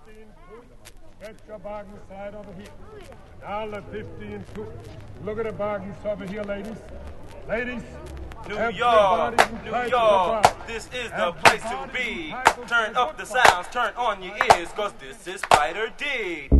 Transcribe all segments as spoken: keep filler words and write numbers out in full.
fifteen two. Get your bargain slide over here. Dollar fifteen two. Look at the bargains over here, ladies. Ladies. New York, New York, this is the place to be. Turn up the sounds, turn on your ears, cause this is Spider D.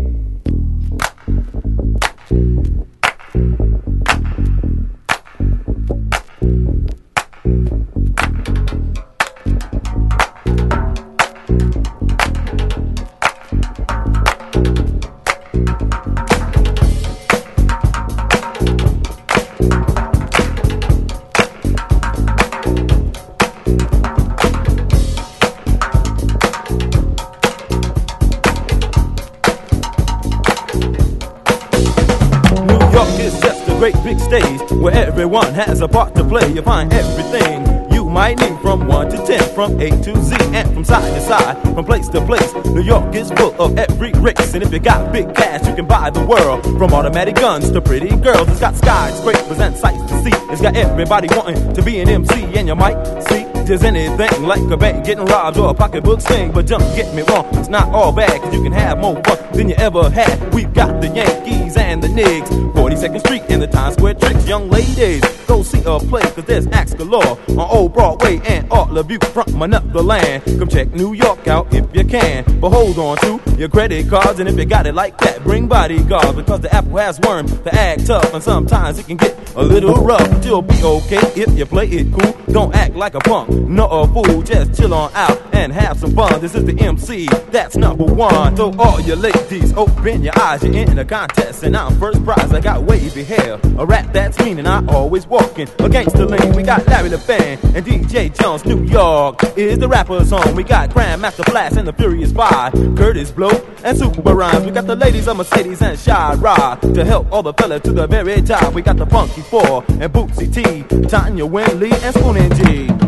Great big stage where everyone has a part to play. You find everything you might need from one to ten, from A to Z, and from side to side, from place to place. New York is full of every race, and if you got big cash, you can buy the world. From automatic guns to pretty girls, it's got skyscrapers and sights to see. It's got everybody wanting to be an M C, and you might see there's anything like a bank getting robbed or a pocketbook sting. But don't get me wrong, it's not all bad, cause you can have more fun than you ever had. We've got the Yankees and the Knicks, forty-second Street and the Times Square tricks. Young ladies, go see a play, cause there's acts galore on Old Broadway and Art LaBute from another land. Come check New York out if you can, but hold on to your credit cards, and if you got it like that, bring bodyguards, because the apple has worms to act tough, and sometimes it can get a little rough. You'll be okay if you play it cool. Don't act like a punk, no a fool, just chill on out and have some fun. This is the M C, that's number one. So all your ladies, open your eyes, you're in a contest, and I'm first prize. I got wavy hair, a rap that's mean, and I always walking against the lane. We got Larry LeFan and D J Jones. New York is the rapper's home. We got Grandmaster Flash and the Furious Five, Curtis Blow and Super Rhymes. We got the ladies of Mercedes and Shy Rod to help all the fellas to the very top. We got the Funky Four and Bootsy T, Tanya Winley and Spoon and G.